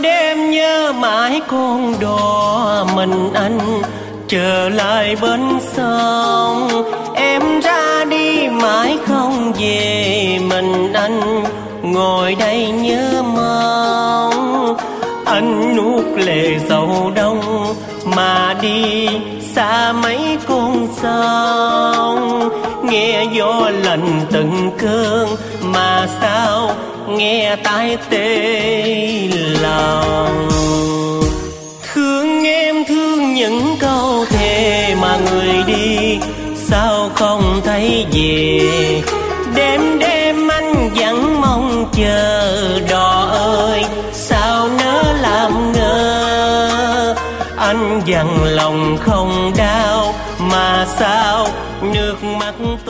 đêm nhớ mãi con đò mình anh trở lại bến sông. Em ra đi mãi không về, mình anh ngồi đây nhớ mong. Anh nuốt lệ sầu đông mà đi xa mấy con sông. Nghe gió lạnh từng cơn mà sao nghe tai tê lòng. Thương em thương những câu thề mà người đi sao không thấy về. Đêm đêm anh vẫn mong chờ đò ơi sao nỡ làm ngơ. Anh dằn lòng không đau mà sao nước mắt